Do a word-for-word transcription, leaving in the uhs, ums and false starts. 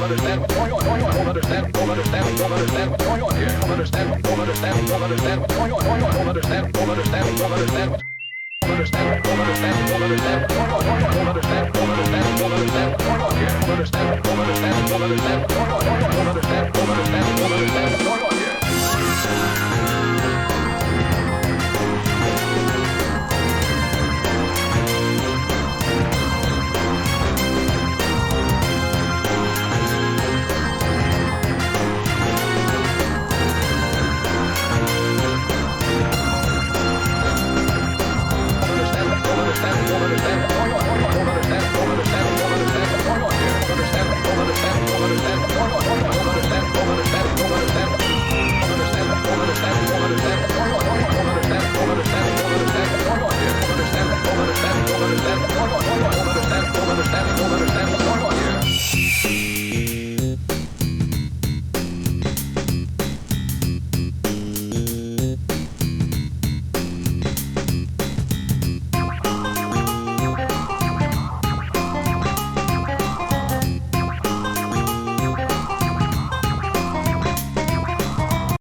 understand what's going on. Don't understand. Don't understand. Don't understand what's going on here. Don't understand. Don't understand. Don't understand what's going on. Don't understand. Don't understand. Don't understand what's don't understand, don't understand, don't understand what's going on, don't understand, don't understand, don't understand what's going on here, don't understand, don't understand, don't understand what's going on, don't understand, don't understand, don't understand what's going on here.